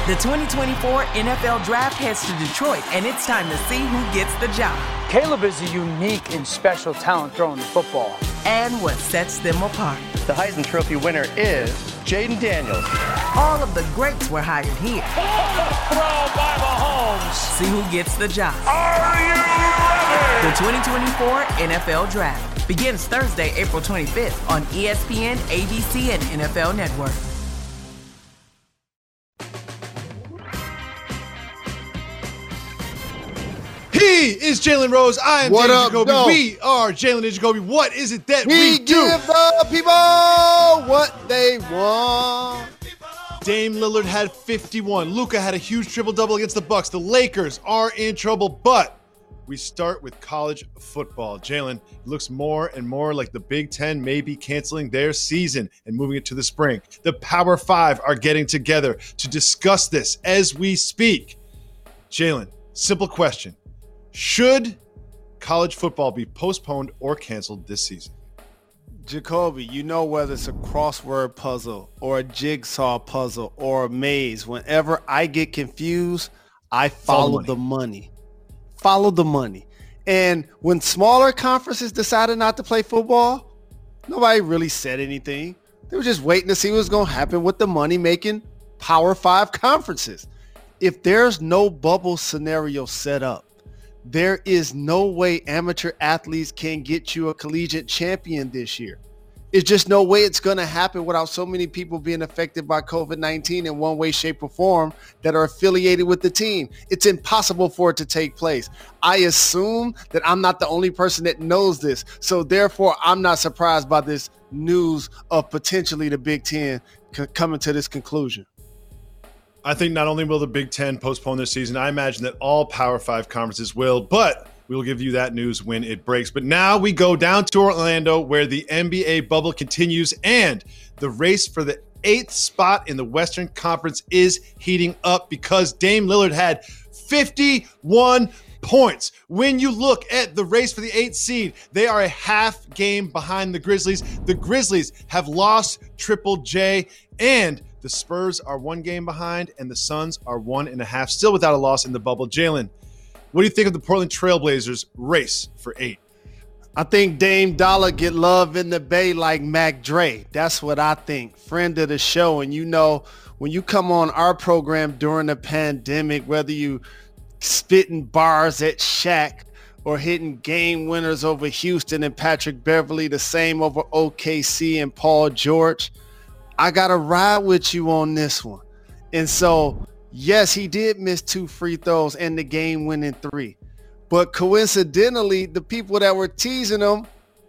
The 2024 NFL Draft heads to Detroit, and it's time to see who gets the job. Caleb is a unique and special talent throwing the football. And what sets them apart. The Heisman Trophy winner is Jaden Daniels. All of the greats were hired here. Throw by Mahomes. See who gets the job. Are you ready? The 2024 NFL Draft begins Thursday, April 25th on ESPN, ABC, and NFL Network. He is Jalen Rose. I am Jaden Jacoby. No. We are Jalen and Jacoby. What is it that we do? Give the people what they want. Dame Lillard had 51. Luka had a huge triple-double against the Bucks. The Lakers are in trouble, but we start with college football. Jalen, it looks more and more like the Big Ten may be canceling their season and moving it to the spring. The Power Five are getting together to discuss this as we speak. Jalen, simple question. Should college football be postponed or canceled this season? Jacoby, you know whether it's a crossword puzzle or a jigsaw puzzle or a maze, whenever I get confused, I follow the money. Follow the money. And when smaller conferences decided not to play football, nobody really said anything. They were just waiting to see what was going to happen with the money-making Power 5 conferences. If there's no bubble scenario set up, there is no way amateur athletes can get you a collegiate champion this year. It's just no way it's going to happen without so many people being affected by COVID-19 in one way, shape, or form that are affiliated with the team. It's impossible for it to take place. I assume that I'm not the only person that knows this. So therefore, I'm not surprised by this news of potentially the Big Ten coming to this conclusion. I think not only will the Big Ten postpone their season, I imagine that all Power 5 conferences will, but we will give you that news when it breaks. But now we go down to Orlando where the NBA bubble continues and the race for the 8th spot in the Western Conference is heating up because Dame Lillard had 51 points. When you look at the race for the 8th seed, they are a half game behind the Grizzlies. The Grizzlies have lost Triple J, and the Spurs are 1 game behind, and the Suns are 1.5, still without a loss in the bubble. Jalen, what do you think of the Portland Trailblazers race for 8? I think Dame Dollar get love in the Bay like Mac Dre. That's what I think. Friend of the show. And you know, when you come on our program during the pandemic, whether you spitting bars at Shaq or hitting game winners over Houston and Patrick Beverly, the same over OKC and Paul George, I got to ride with you on this one. And so, yes, he did miss 2 free throws and the game-winning 3. But coincidentally, the people that were teasing him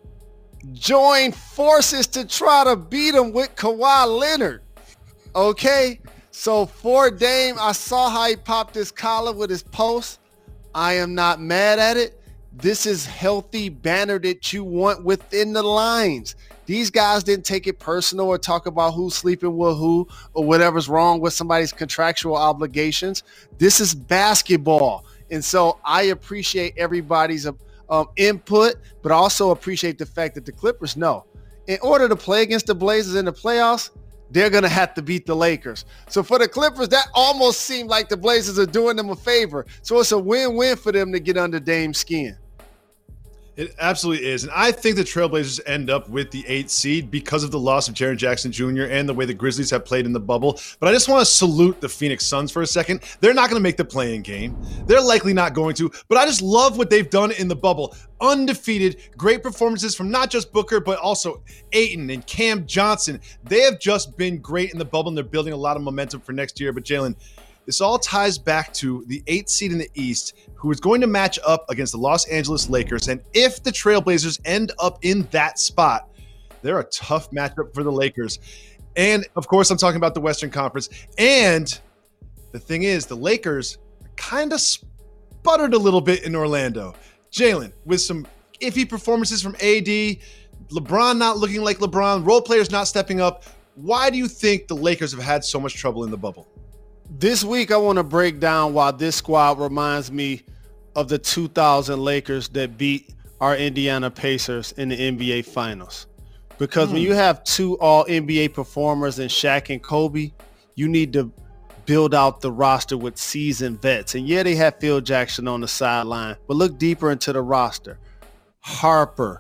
joined forces to try to beat him with Kawhi Leonard. Okay? So for Dame, I saw how he popped his collar with his post. I am not mad at it. This is healthy banter that you want within the lines. These guys didn't take it personal or talk about who's sleeping with who or whatever's wrong with somebody's contractual obligations. This is basketball. And so I appreciate everybody's input, but also appreciate the fact that the Clippers know in order to play against the Blazers in the playoffs, they're going to have to beat the Lakers. So for the Clippers, that almost seemed like the Blazers are doing them a favor. So it's a win-win for them to get under Dame's skin. It absolutely is. And I think the Trailblazers end up with the 8th seed because of the loss of Jaren Jackson Jr. and the way the Grizzlies have played in the bubble. But I just want to salute the Phoenix Suns for a second. They're not going to make the play-in game. They're likely not going to. But I just love what they've done in the bubble. Undefeated, great performances from not just Booker, but also Ayton and Cam Johnson. They have just been great in the bubble, and they're building a lot of momentum for next year. But Jalen, this all ties back to the 8th seed in the East, who is going to match up against the Los Angeles Lakers. And if the Trailblazers end up in that spot, they're a tough matchup for the Lakers. And, of course, I'm talking about the Western Conference. And the thing is, the Lakers kind of sputtered a little bit in Orlando. Jalen, with some iffy performances from AD, LeBron not looking like LeBron, role players not stepping up. Why do you think the Lakers have had so much trouble in the bubble? This week, I want to break down why this squad reminds me of the 2000 Lakers that beat our Indiana Pacers in the NBA Finals. Because when you have 2 all-NBA performers in Shaq and Kobe, you need to build out the roster with seasoned vets. And yeah, they have Phil Jackson on the sideline, but look deeper into the roster. Harper,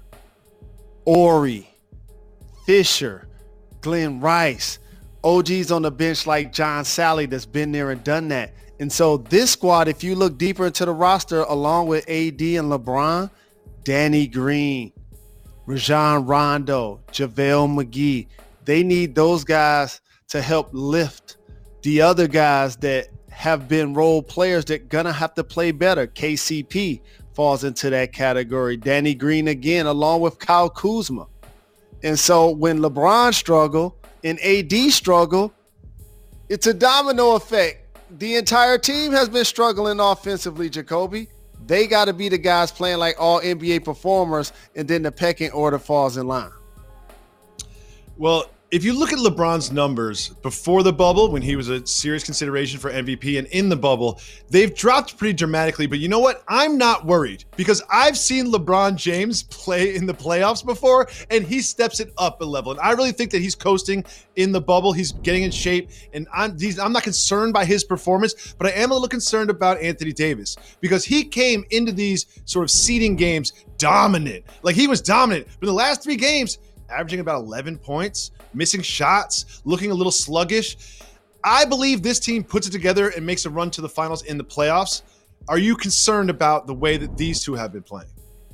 Ori, Fisher, Glenn Rice, OGs on the bench like John Sally that's been there and done that. And so this squad, if you look deeper into the roster, along with AD and LeBron, Danny Green, Rajon Rondo, JaVale McGee, they need those guys to help lift the other guys that have been role players that gonna have to play better. KCP falls into that category. Danny Green again, along with Kyle Kuzma. And so when LeBron struggle and AD struggle, it's a domino effect. The entire team has been struggling offensively, Jacoby. They got to be the guys playing like all NBA performers, and then the pecking order falls in line. Well, if you look at LeBron's numbers before the bubble, when he was a serious consideration for MVP, and in the bubble, they've dropped pretty dramatically. But you know what? I'm not worried, because I've seen LeBron James play in the playoffs before, and he steps it up a level. And I really think that he's coasting in the bubble. He's getting in shape, and I'm not concerned by his performance, but I am a little concerned about Anthony Davis, because he came into these sort of seeding games dominant. Like, he was dominant. But in the last 3 games, averaging about 11 points, missing shots, looking a little sluggish. I believe this team puts it together and makes a run to the finals in the playoffs. Are you concerned about the way that these two have been playing?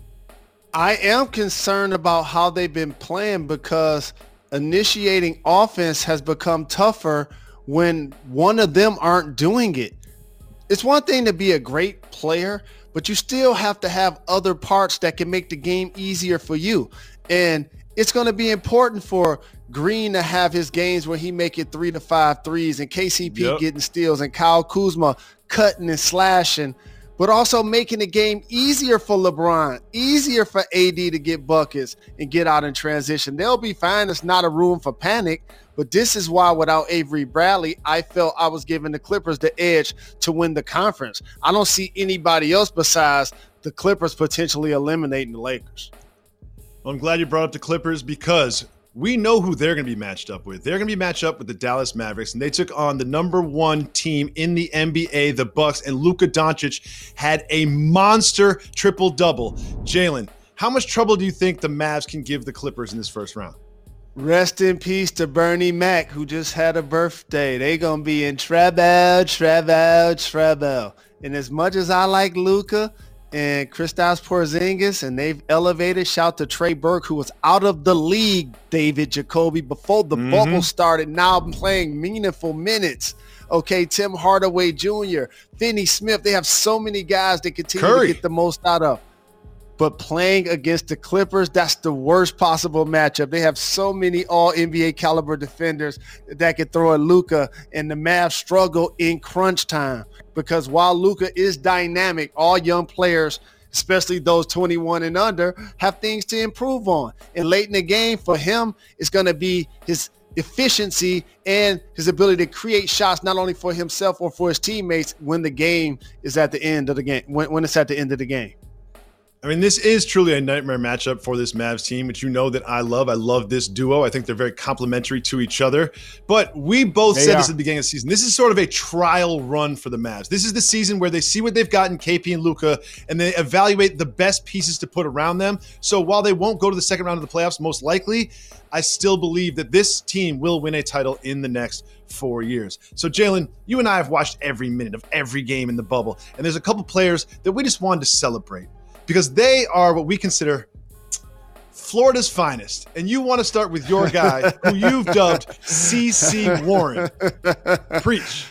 I am concerned about how they've been playing, because initiating offense has become tougher when one of them aren't doing it. It's one thing to be a great player, but you still have to have other parts that can make the game easier for you. And it's going to be important for Green to have his games where he make it 3 to 5 threes, and KCP getting steals, and Kyle Kuzma cutting and slashing, but also making the game easier for LeBron, easier for AD to get buckets and get out in transition. They'll be fine. It's not a room for panic, but this is why without Avery Bradley, I felt I was giving the Clippers the edge to win the conference. I don't see anybody else besides the Clippers potentially eliminating the Lakers. Well, I'm glad you brought up the Clippers, because we know who they're going to be matched up with. They're going to be matched up with the Dallas Mavericks, and they took on the #1 team in the NBA, the Bucks, and Luka Doncic had a monster triple-double. Jalen, how much trouble do you think the Mavs can give the Clippers in this first round? Rest in peace to Bernie Mac, who just had a birthday. They going to be in trouble. And as much as I like Luka and Kristaps Porzingis, and they've elevated, shout to Trey Burke, who was out of the league, David Jacoby, before the bubble started, now playing meaningful minutes. Okay, Tim Hardaway Jr., Finney Smith, they have so many guys that continue to get the most out of. But playing against the Clippers, that's the worst possible matchup. They have so many all-NBA caliber defenders that can throw at Luka, and the Mavs struggle in crunch time, because while Luka is dynamic, all young players, especially those 21 and under, have things to improve on. And late in the game for him, it's going to be his efficiency and his ability to create shots, not only for himself or for his teammates when the game is at the end of the game, when it's at the end of the game. I mean, this is truly a nightmare matchup for this Mavs team, which you know that I love. I love this duo. I think they're very complementary to each other. But we both said this at the beginning of the season. This is sort of a trial run for the Mavs. This is the season where they see what they've got in KP and Luka, and they evaluate the best pieces to put around them. So while they won't go to the second round of the playoffs, most likely, I still believe that this team will win a title in the next 4 years. So, Jalen, you and I have watched every minute of every game in the bubble, and there's a couple players that we just wanted to celebrate, because they are what we consider Florida's finest. And you want to start with your guy, who you've dubbed CC Warren. Preach.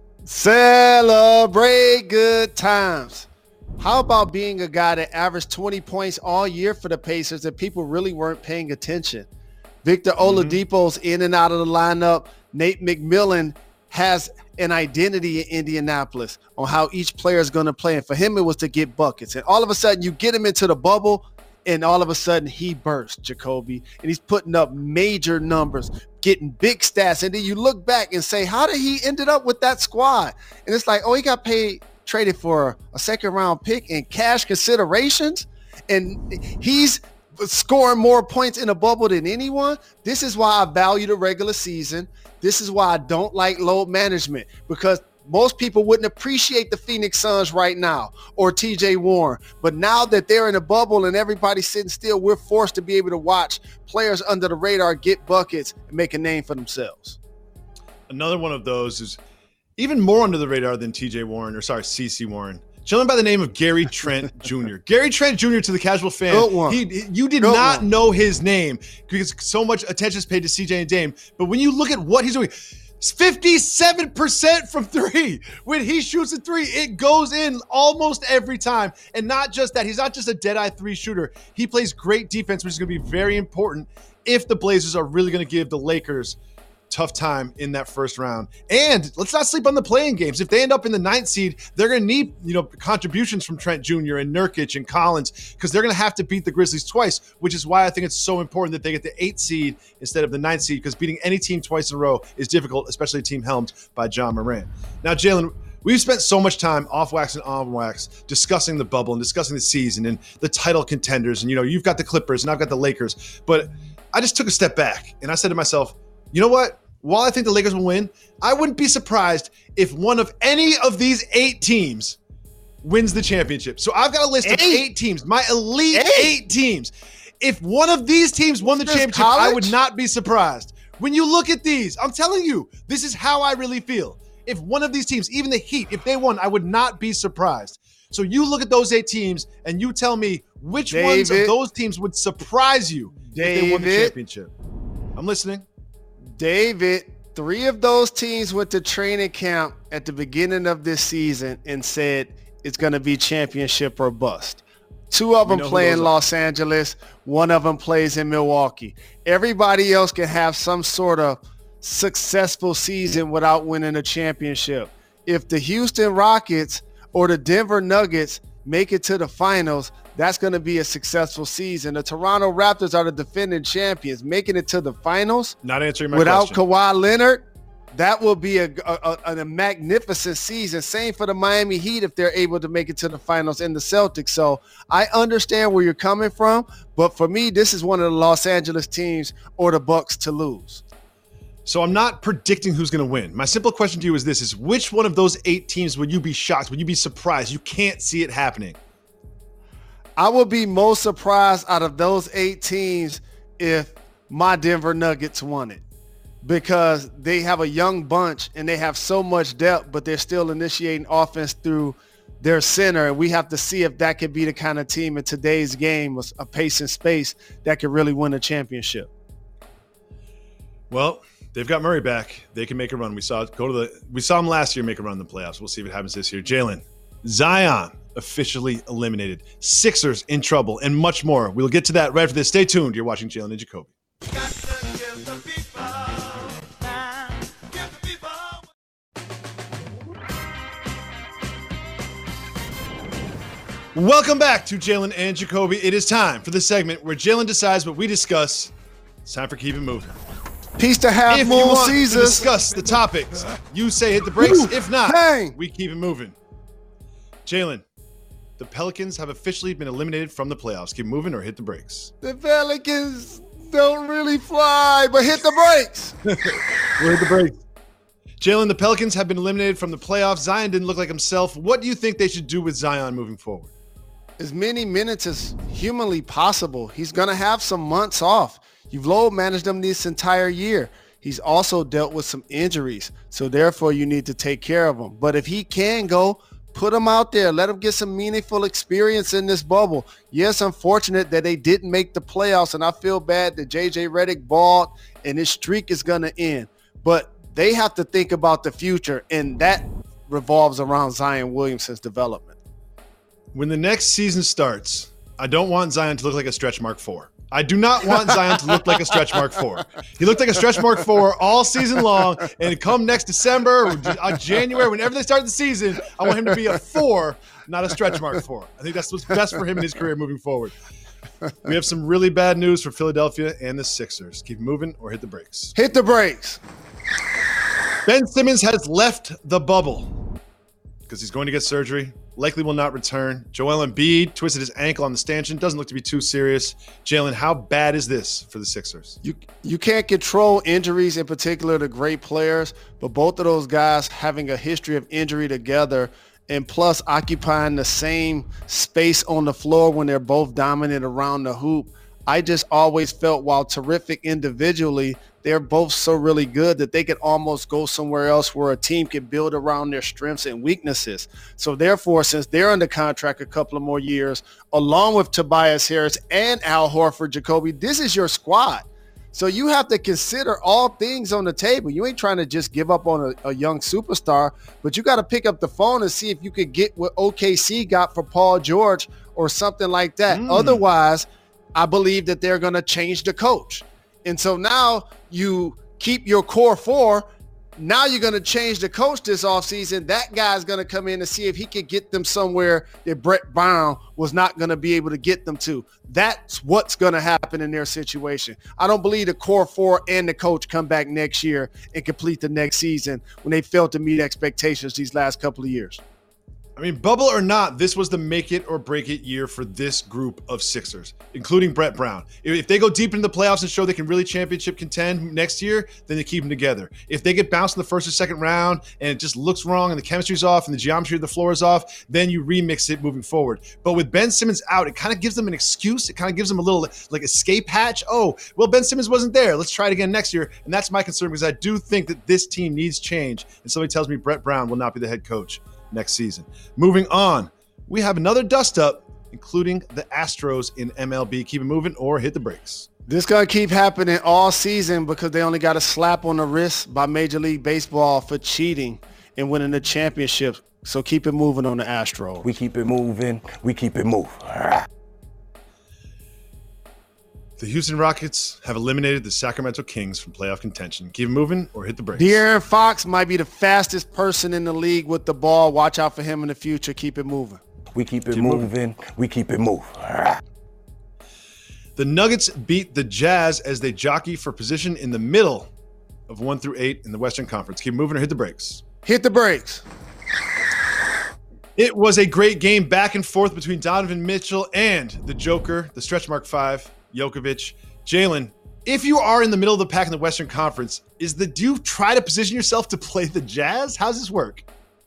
Celebrate good times. How about being a guy that averaged 20 points all year for the Pacers that people really weren't paying attention? Victor Oladipo's in and out of the lineup. Nate McMillan has an identity in Indianapolis on how each player is going to play. And for him, it was to get buckets. And all of a sudden, you get him into the bubble, and all of a sudden, he bursts, Jacoby. And he's putting up major numbers, getting big stats. And then you look back and say, how did he ended up with that squad? And it's like, oh, he got traded for a second-round pick and cash considerations, and he's scoring more points in a bubble than anyone. This is why I value the regular season. This is why I don't like load management, because most people wouldn't appreciate the Phoenix Suns right now or TJ Warren. But now that they're in a bubble and everybody's sitting still, we're forced to be able to watch players under the radar get buckets and make a name for themselves. Another one of those is even more under the radar than TJ Warren, or sorry, CC Warren. Gentleman by the name of Gary Trent Jr. Gary Trent Jr., to the casual fan, you did not know his name because so much attention is paid to CJ and Dame. But when you look at what he's doing, 57% from three. When he shoots a three, it goes in almost every time. And not just that, he's not just a dead-eye three shooter. He plays great defense, which is going to be very important if the Blazers are really going to give the Lakers tough time in that first round. And let's not sleep on the playing games. If they end up in the 9th seed, they're going to need, contributions from Trent Jr. and Nurkic and Collins, because they're going to have to beat the Grizzlies twice, which is why I think it's so important that they get the 8th seed instead of the 9th seed, because beating any team twice in a row is difficult, especially a team helmed by John Morant. Now, Jalen, we've spent so much time off wax and on wax discussing the bubble and discussing the season and the title contenders. And, you've got the Clippers and I've got the Lakers. But I just took a step back and I said to myself, you know what? While I think the Lakers will win, I wouldn't be surprised if one of any of these 8 teams wins the championship. So I've got a list of 8 teams, my elite 8 teams. If one of these teams won the championship, I would not be surprised. When you look at these, I'm telling you, this is how I really feel. If one of these teams, even the Heat, if they won, I would not be surprised. So you look at those 8 teams and you tell me which ones of those teams would surprise you if they won the championship. I'm listening. David, 3 of those teams went to training camp at the beginning of this season and said it's going to be championship or bust. 2 of them play in Los Angeles. 1 of them plays in Milwaukee. Everybody else can have some sort of successful season without winning a championship. If the Houston Rockets or the Denver Nuggets make it to the finals, that's going to be a successful season. The Toronto Raptors are the defending champions. Making it to the finals, not answering my without question. Kawhi Leonard, that will be a magnificent season. Same for the Miami Heat if they're able to make it to the finals, and the Celtics. So I understand where you're coming from, but for me, this is one of the Los Angeles teams or the Bucks to lose. So I'm not predicting who's going to win. My simple question to you is this: which one of those 8 teams would you be shocked? Would you be surprised? You can't see it happening. I would be most surprised out of those 8 teams if my Denver Nuggets won it, because they have a young bunch and they have so much depth, but they're still initiating offense through their center. And we have to see if that could be the kind of team in today's game with a pace and space that could really win a championship. Well, they've got Murray back. They can make a run. We saw him last year make a run in the playoffs. We'll see if it happens this year. Jalen, Zion officially eliminated. Sixers in trouble, and much more. We'll get to that right after this. Stay tuned. You're watching Jalen and Jacoby. Welcome back to Jalen and Jacoby. It is time for the segment where Jalen decides what we discuss. It's time for Keep It Moving. Peace to Half If Moon you want Caesar. to discuss the topics, you say hit the brakes. If not, we keep it moving. Jalen, the Pelicans have officially been eliminated from the playoffs. Keep moving or hit the brakes. The Pelicans don't really fly, but hit the brakes. We'll hit the brakes. Jalen, the Pelicans have been eliminated from the playoffs. Zion didn't look like himself. What do you think they should do with Zion moving forward? As many minutes as humanly possible. He's going to have some months off. You've load managed him this entire year. He's also dealt with some injuries, so therefore you need to take care of him. But if he can go, put him out there. Let him get some meaningful experience in this bubble. Yes, unfortunate that they didn't make the playoffs, and I feel bad that J.J. Redick balled and his streak is going to end. But they have to think about the future, and that revolves around Zion Williamson's development. When the next season starts, I don't want Zion to look like a stretch mark 4. I do not want Zion to look like a stretch mark 4. He looked like a stretch mark 4 all season long, and come next December or January, whenever they start the season, I want him to be a 4, not a stretch mark 4. I think that's what's best for him in his career moving forward. We have some really bad news for Philadelphia and the Sixers. Keep moving or hit the brakes. Hit the brakes. Ben Simmons has left the bubble because he's going to get surgery. likely will not return. Joel Embiid twisted his ankle on the stanchion. Doesn't look to be too serious. Jalen, how bad is this for the Sixers? You can't control injuries, in particular to great players, but both of those guys having a history of injury together and plus occupying the same space on the floor when they're both dominant around the hoop. I just always felt, while terrific individually, they're both so really good that they could almost go somewhere else where a team can build around their strengths and weaknesses. So therefore, since they're under contract a couple of more years, along with Tobias Harris and Al Horford, Jacoby, this is your squad. So you have to consider all things on the table. You ain't trying to just give up on a young superstar, but you got to pick up the phone and see if you could get what OKC got for Paul George or something like that. Otherwise, I believe that they're going to change the coach. And so now you keep your core four. Now you're going to change the coach this offseason. That guy's going to come in and see if he can get them somewhere that Brett Brown was not going to be able to get them to. That's what's going to happen in their situation. I don't believe the core four and the coach come back next year and complete the next season when they failed to meet expectations these last couple of years. I mean, bubble or not, this was the make it or break it year for this group of Sixers, including Brett Brown. If they go deep into the playoffs and show they can really championship contend next year, then they keep them together. If they get bounced in the first or second round and it just looks wrong and the chemistry's off and the geometry of the floor is off, then you remix it moving forward. But with Ben Simmons out, it kind of gives them an excuse. It kind of gives them a little like escape hatch. Oh, well, Ben Simmons wasn't there. Let's try it again next year. And that's my concern, because I do think that this team needs change. And somebody tells me Brett Brown will not be the head coach next season. Moving on, we have another dust up, including the Astros in MLB. Keep it moving or hit the brakes. This going to keep happening all season because they only got a slap on the wrist by Major League Baseball for cheating and winning the championship. So keep it moving on the Astros. We keep it moving. We keep it moving. The Houston Rockets have eliminated the Sacramento Kings from playoff contention. Keep it moving or hit the brakes. De'Aaron Fox might be the fastest person in the league with the ball. Watch out for him in the future. Keep it moving. We keep it moving. We keep it moving. The Nuggets beat the Jazz as they jockey for position in the middle of 1 through 8 in the Western Conference. Keep moving or hit the brakes. Hit the brakes. It was a great game back and forth between Donovan Mitchell and the Joker, the stretch mark 5, Jokovic. Jalen, if you are in the middle of the pack in the Western Conference, do you try to position yourself to play the Jazz? How's this work?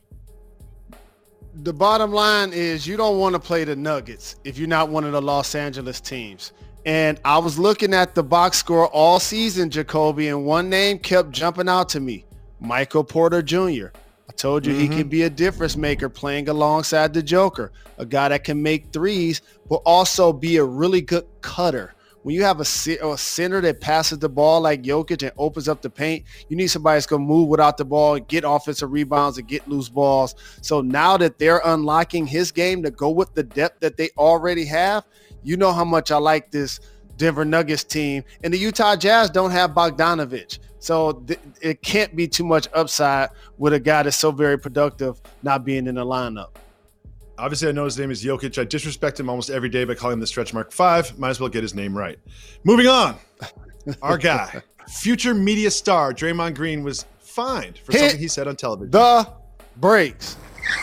The bottom line is you don't want to play the Nuggets if you're not one of the Los Angeles teams. And I was looking at the box score all season, Jacoby, and one name kept jumping out to me, Michael Porter Jr. I told you he can be a difference maker playing alongside the Joker, a guy that can make threes, but also be a really good cutter. When you have a center that passes the ball like Jokic and opens up the paint, you need somebody that's going to move without the ball, get offensive rebounds, and get loose balls. So now that they're unlocking his game to go with the depth that they already have, you know how much I like this Denver Nuggets team. And the Utah Jazz don't have Bogdanovich. So it can't be too much upside with a guy that's so very productive not being in the lineup. Obviously, I know his name is Jokic. I disrespect him almost every day by calling him the stretch mark 5. Might as well get his name right. Moving on. Our guy, future media star Draymond Green, was fined for something he said on television. The brakes.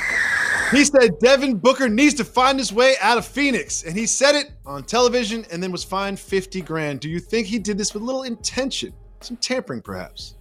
He said Devin Booker needs to find his way out of Phoenix. And he said it on television and then was fined $50,000. Do you think he did this with a little intention? Some tampering, perhaps?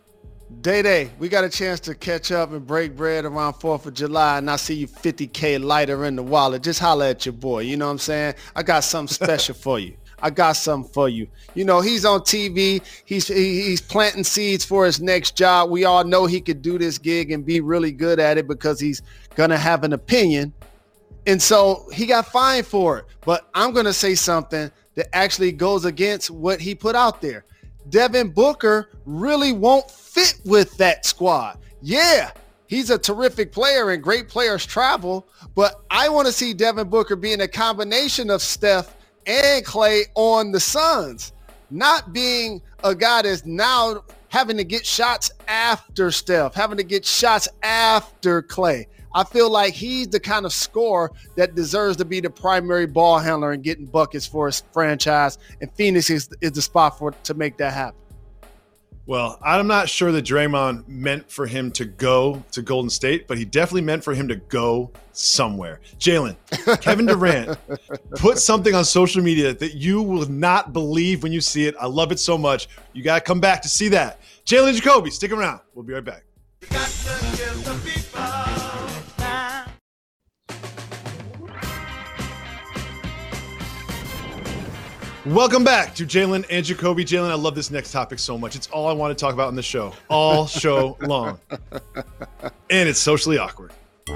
Day, we got a chance to catch up and break bread around 4th of July, and I see you $50K lighter in the wallet. Just holler at your boy. You know what I'm saying? I got something special for you. I got something for you. You know, he's on TV. He's planting seeds for his next job. We all know he could do this gig and be really good at it because he's going to have an opinion. And so he got fined for it. But I'm going to say something that actually goes against what he put out there. Devin Booker really won't fit with that squad. Yeah, he's a terrific player and great players travel, but I want to see Devin Booker being a combination of Steph and Klay on the Suns, not being a guy that's now having to get shots after Steph, having to get shots after Klay. I feel like he's the kind of scorer that deserves to be the primary ball handler and getting buckets for his franchise, and Phoenix is the spot to make that happen. Well, I'm not sure that Draymond meant for him to go to Golden State, but he definitely meant for him to go somewhere. Jalen, Kevin Durant put something on social media that you will not believe when you see it. I love it so much. You got to come back to see that. Jalen and Jacoby, stick around. We'll be right back. Welcome back to Jalen and Jacoby. Jalen, I love this next topic so much. It's all I want to talk about on the show, all show long. And it's socially awkward.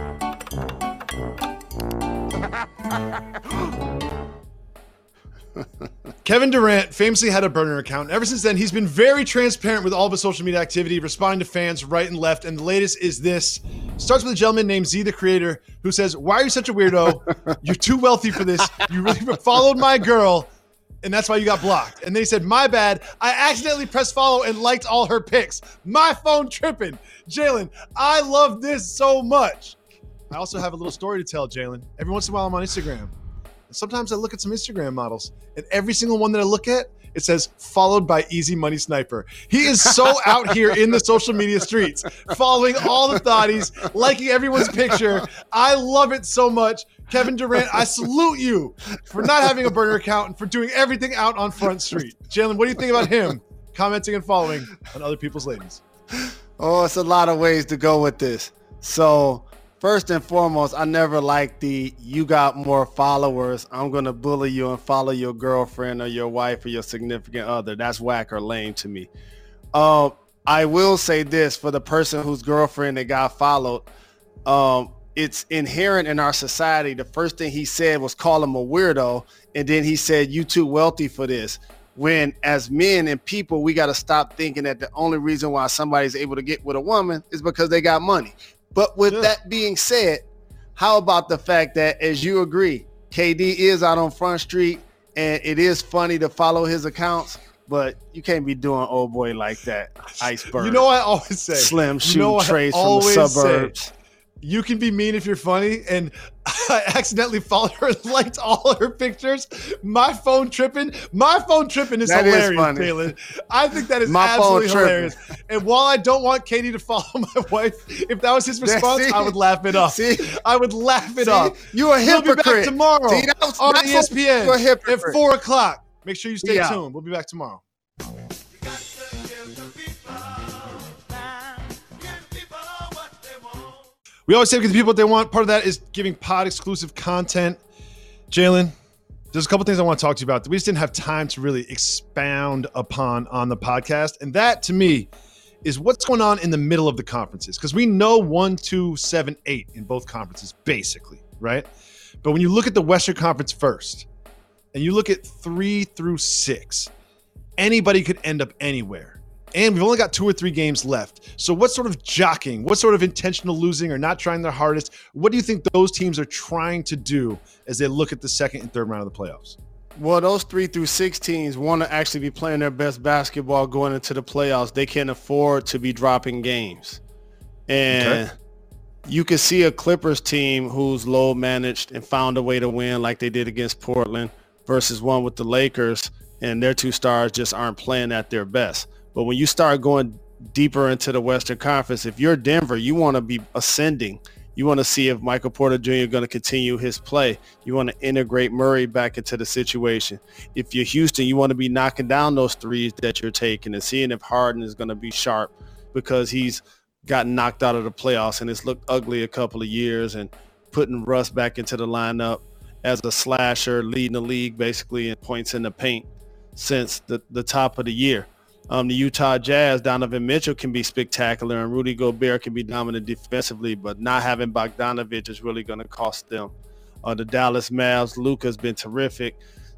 Kevin Durant famously had a burner account. Ever since then, he's been very transparent with all of his social media activity, responding to fans right and left. And the latest is this. Starts with a gentleman named Z, the creator, who says, "Why are you such a weirdo? You're too wealthy for this. You really followed my girl, and that's why you got blocked." And then he said, "My bad. I accidentally pressed follow and liked all her pics. My phone tripping." Jalen, I love this so much. I also have a little story to tell, Jalen. Every once in a while, I'm on Instagram. And sometimes I look at some Instagram models, and every single one that I look at, it says, "Followed by Easy Money Sniper." He is so out here in the social media streets, following all the thotties, liking everyone's picture. I love it so much. Kevin Durant, I salute you for not having a burner account and for doing everything out on Front Street. Jalen, what do you think about him commenting and following on other people's ladies? Oh, it's a lot of ways to go with this. So first and foremost, I never liked the "you got more followers, I'm going to bully you and follow your girlfriend or your wife or your significant other." That's whack or lame to me. I will say this for the person whose girlfriend that got followed. It's inherent in our society. The first thing he said was call him a weirdo. And then he said, "You too wealthy for this." When as men and people, we got to stop thinking that the only reason why somebody's able to get with a woman is because they got money. But with that being said, how about the fact that, as you agree, KD is out on Front Street and it is funny to follow his accounts, but you can't be doing old boy like that. Iceberg. You know what I always say? Slim shoe trays from the suburbs. You can be mean if you're funny, and I accidentally followed her and liked all her pictures. My phone tripping is that hilarious, Jalen. I think that is absolutely hilarious. And while I don't want KD to follow my wife, if that was his response, I would laugh it off. I would laugh it off. You're a hypocrite. We'll be back tomorrow on ESPN you're a hypocrite. at 4 o'clock. Make sure you stay tuned. We'll be back tomorrow. We always say give the people what they want. Part of that is giving pod exclusive content. Jalen, there's a couple things I want to talk to you about that we just didn't have time to really expound upon on the podcast. And that, to me, is what's going on in the middle of the conferences. Because we know 1, 2, 7, 8 in both conferences, basically, right? But when you look at the Western Conference first, and you look at 3 through 6, anybody could end up anywhere. And we've only got 2 or 3 games left. So what sort of jockeying, what sort of intentional losing or not trying their hardest, what do you think those teams are trying to do as they look at the second and third round of the playoffs? Well, those 3 through 6 teams want to actually be playing their best basketball going into the playoffs. They can't afford to be dropping games. And you can see a Clippers team who's low managed and found a way to win like they did against Portland versus one with the Lakers, and their 2 stars just aren't playing at their best. But when you start going deeper into the Western Conference, if you're Denver, you want to be ascending. You want to see if Michael Porter Jr. is going to continue his play. You want to integrate Murray back into the situation. If you're Houston, you want to be knocking down those threes that you're taking and seeing if Harden is going to be sharp because he's gotten knocked out of the playoffs and it's looked ugly a couple of years, and putting Russ back into the lineup as a slasher, leading the league basically in points in the paint since the top of the year. The Utah Jazz, Donovan Mitchell can be spectacular, and Rudy Gobert can be dominant defensively, but not having Bogdanovic is really going to cost them. The Dallas Mavs, Luka's been terrific.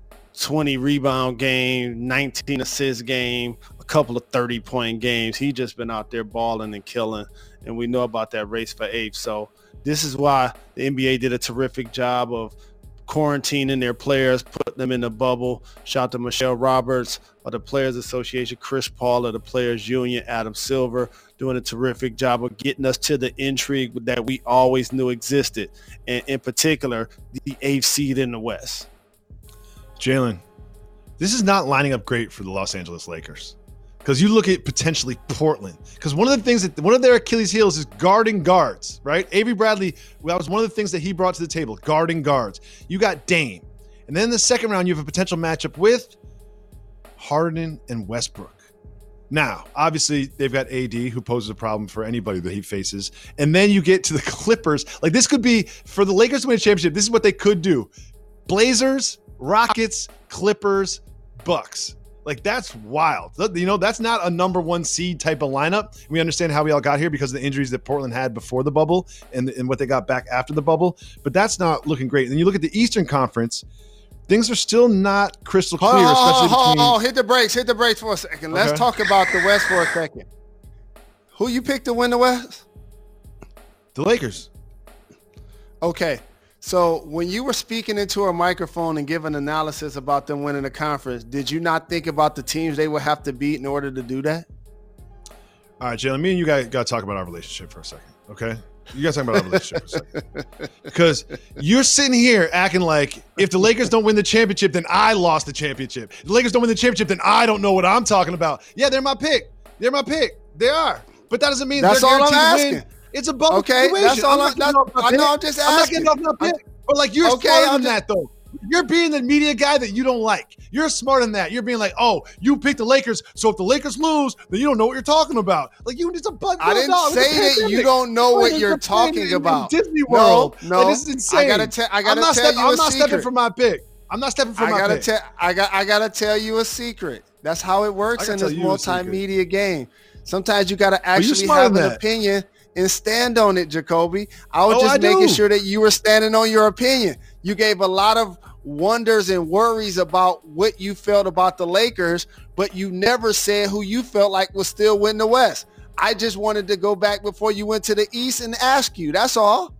20 rebound game, 19 assist game, a couple of 30-point games. He's just been out there balling and killing, and we know about that race for 8th. So this is why the NBA did a terrific job of quarantining their players, putting them in the bubble. Shout out to Michelle Roberts of the Players Association, Chris Paul of the Players Union, Adam Silver doing a terrific job of getting us to the intrigue that we always knew existed, and in particular, the 8th seed in the West. Jalen, this is not lining up great for the Los Angeles Lakers. Because you look at potentially Portland. Because one of their Achilles heels is guarding guards, right? Avery Bradley, that was one of the things that he brought to the table, guarding guards. You got Dame. And then in the second round, you have a potential matchup with Harden and Westbrook. Now, obviously, they've got AD, who poses a problem for anybody that he faces. And then you get to the Clippers. Like, this could be, for the Lakers to win a championship, this is what they could do. Blazers, Rockets, Clippers, Bucks. Like, that's wild. You know, that's not a number one seed type of lineup. We understand how we all got here because of the injuries that Portland had before the bubble and what they got back after the bubble. But that's not looking great. And then you look at the Eastern Conference, things are still not crystal clear. Hit the brakes for a second. Let's talk about the West for a second. Who you picked to win the West? The Lakers. Okay. So when you were speaking into a microphone and giving analysis about them winning the conference, did you not think about the teams they would have to beat in order to do that? All right, Jalen, me and you guys got to talk about our relationship for a second, okay? You guys talk about our relationship for a second. Because you're sitting here acting like if the Lakers don't win the championship, then I lost the championship. If the Lakers don't win the championship, then I don't know what I'm talking about. Yeah, they're my pick. They are. But that doesn't mean that's they're all I'm guaranteed to win. asking. It's a bubble situation. That's all I'm just asking. I'm not getting off my pick. But like, you're smarter than that, though. You're being the media guy that you don't like. You're smarter than that. You're being like, oh, you picked the Lakers, so if the Lakers lose, then you don't know what you're talking about. Like, it's a bug. I didn't say that you don't know what you're talking about. Disney World. No, like, this is insane. I gotta tell you a secret. I'm not stepping for my pick. I'm not stepping for my pick. I gotta tell you a secret. That's how it works in this multimedia game. Sometimes you gotta actually have an opinion and stand on it, Jacoby. I was just making sure that you were standing on your opinion. You gave a lot of wonders and worries about what you felt about the Lakers, but you never said who you felt like was still winning the West. I just wanted to go back before you went to the East and ask you. That's all.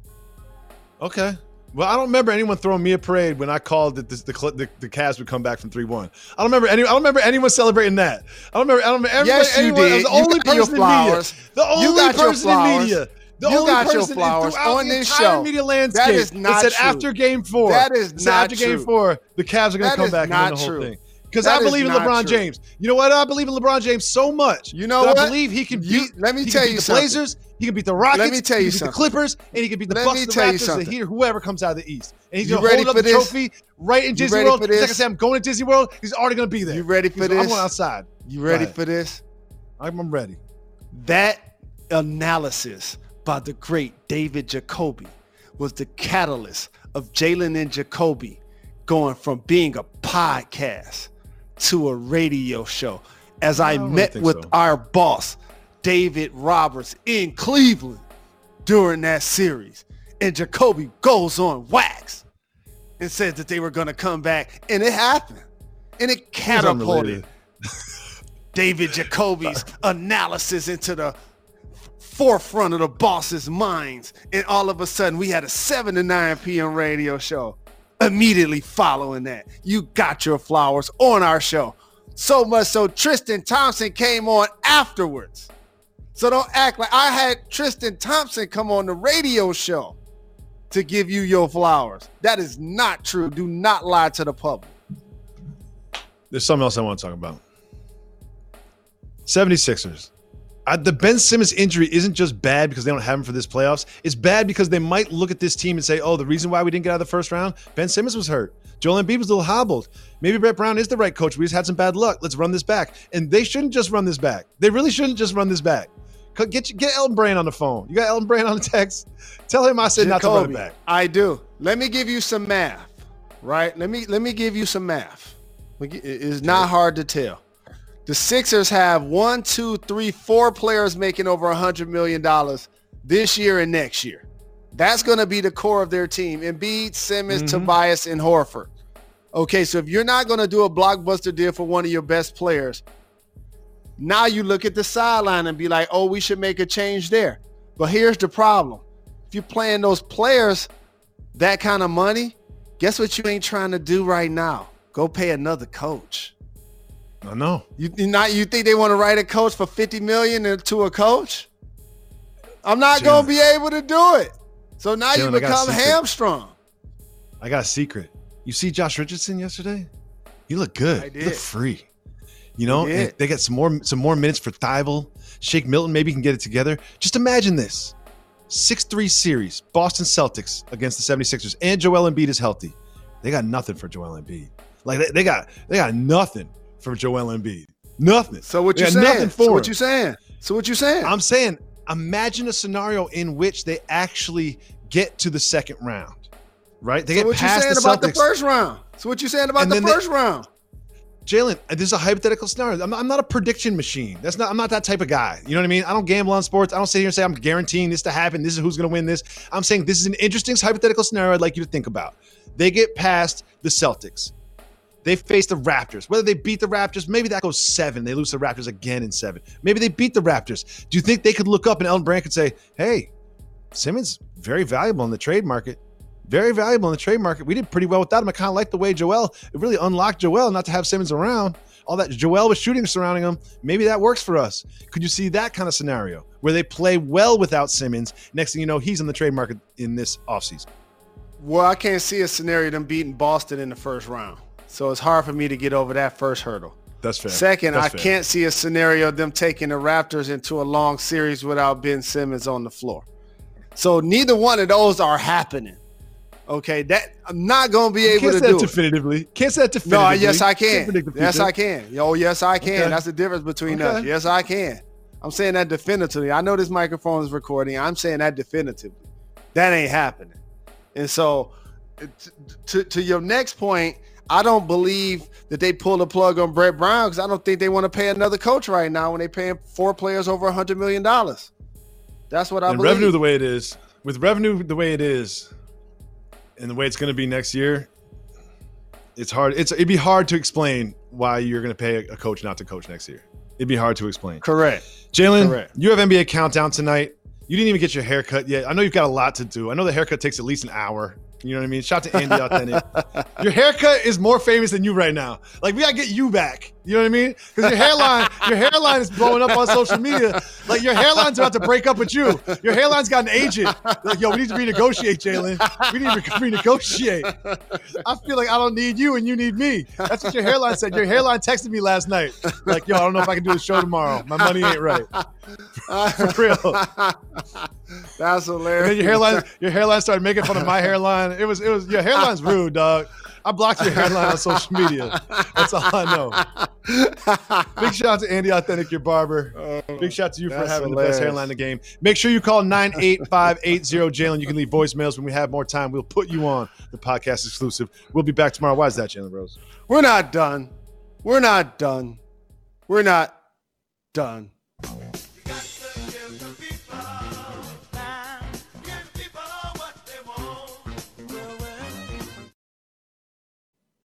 Okay. Well, I don't remember anyone throwing me a parade when I called that the Cavs would come back from 3-1. I don't remember anyone celebrating that. I don't remember yes, you anyone. did. The only person in media. The only person in media. You got your flowers on this show. Media landscape that is not said true. After Game 4. That is not after true. Game 4, the Cavs are going to come back and win the whole thing. Because I believe in LeBron James. You know what? I believe in LeBron James so much. You know what? I believe he can beat. Let me tell you the something. Blazers. He can beat the Rockets. Let me tell you he can beat the Clippers, and he can beat the Bucks, the Raptors, the Heat, whoever comes out of the East. And he's going to hold up the trophy right in Disney World. He's like I said, I'm going to Disney World. He's already going to be there. You ready for this? I'm going outside. You ready for this? I'm ready. That analysis by the great David Jacoby was the catalyst of Jalen and Jacoby going from being a podcast to a radio show. As I met with our boss, David Roberts, in Cleveland during that series. And Jacoby goes on wax and says that they were going to come back. And it happened. And it catapulted David Jacoby's analysis into the forefront of the boss's minds. And all of a sudden, we had a 7 to 9 p.m. radio show. Immediately following that, you got your flowers on our show. So much so Tristan Thompson came on afterwards. So don't act like I had Tristan Thompson come on the radio show to give you your flowers. That is not true. Do not lie to the public. There's something else I want to talk about. 76ers. The Ben Simmons injury isn't just bad because they don't have him for this playoffs. It's bad because they might look at this team and say, oh, the reason why we didn't get out of the first round, Ben Simmons was hurt. Joel Embiid was a little hobbled. Maybe Brett Brown is the right coach. We just had some bad luck. Let's run this back. And they shouldn't just run this back. They really shouldn't just run this back. Get Elton Brand on the phone. You got Elton Brand on the text? Tell him I said Jacoby, not to run it back. I do. Let me give you some math, right? Let me give you some math. It's not hard to tell. The Sixers have 1, 2, 3, 4 players making over $100 million this year and next year. That's going to be the core of their team. Embiid, Simmons, Tobias, and Horford. Okay, so if you're not going to do a blockbuster deal for one of your best players, now you look at the sideline and be like, oh, we should make a change there. But here's the problem. If you're playing those players that kind of money, guess what you ain't trying to do right now? Go pay another coach. I know. You think they want to write a coach for $50 million to a coach? I'm not going to be able to do it. So now you become hamstrung. I got a secret. You see Josh Richardson yesterday? He looked good. I did. He looked free. You know, and they get some more minutes for Thibault. Shake Milton maybe can get it together. Just imagine this. 6-3 series, Boston Celtics against the 76ers, and Joel Embiid is healthy. They got nothing for Joel Embiid. Like they got nothing for Joel Embiid. Nothing. So what you saying? So what you saying? I'm saying imagine a scenario in which they actually get to the second round. Right? They get past the Celtics. So what you saying about the first round? So what you saying about the first round? Jalen, this is a hypothetical scenario. I'm not a prediction machine. I'm not that type of guy. You know what I mean? I don't gamble on sports. I don't sit here and say I'm guaranteeing this to happen. This is who's going to win this. I'm saying this is an interesting hypothetical scenario I'd like you to think about. They get past the Celtics. They face the Raptors. Whether they beat the Raptors, maybe that goes 7. They lose the Raptors again in 7. Maybe they beat the Raptors. Do you think they could look up and Elton Brand could say, hey, Simmons, very valuable in the trade market. Very valuable in the trade market. We did pretty well without him. I kind of like the way it really unlocked Joel not to have Simmons around. All that Joel was shooting surrounding him. Maybe that works for us. Could you see that kind of scenario where they play well without Simmons? Next thing you know, he's in the trade market in this offseason. Well, I can't see a scenario of them beating Boston in the first round. So it's hard for me to get over that first hurdle. That's fair. Second, I can't see a scenario of them taking the Raptors into a long series without Ben Simmons on the floor. So neither one of those are happening. Okay, that I'm not going to be able to do definitively. Can't say that definitively. No, yes, I can. Yes, I can. Oh, yes, I can. Okay. That's the difference between us. Yes, I can. I'm saying that definitively. I know this microphone is recording. I'm saying that definitively. That ain't happening. And so to your next point, I don't believe that they pull the plug on Brett Brown because I don't think they want to pay another coach right now when they're paying 4 players over $100 million. That's what I believe. Revenue the way it is, with revenue the way it is, and the way it's going to be next year, it's hard. It'd be hard to explain why you're going to pay a coach not to coach next year. It'd be hard to explain. Correct. Jalen, you have NBA Countdown tonight. You didn't even get your haircut yet. I know you've got a lot to do. I know the haircut takes at least an hour. You know what I mean? Shout out to Andy Authentic. Your haircut is more famous than you right now. Like, we got to get you back. You know what I mean? Because your hairline is blowing up on social media. Like, your hairline's about to break up with you. Your hairline's got an agent. Like, yo, we need to renegotiate, Jalen. We need to renegotiate. I feel like I don't need you and you need me. That's what your hairline said. Your hairline texted me last night. Like, yo, I don't know if I can do the show tomorrow. My money ain't right. For real. That's hilarious. And then your hairline started making fun of my hairline. It was your hairline's rude, dog. I blocked your hairline on social media. That's all I know. Big shout out to Andy Authentic, your barber. Big shout out to you for having the best hairline in the game. Make sure you call 98580-JALEN. You can leave voicemails when we have more time. We'll put you on the podcast exclusive. We'll be back tomorrow. Why is that, Jalen Rose? We're not done. We're not done. We're not done.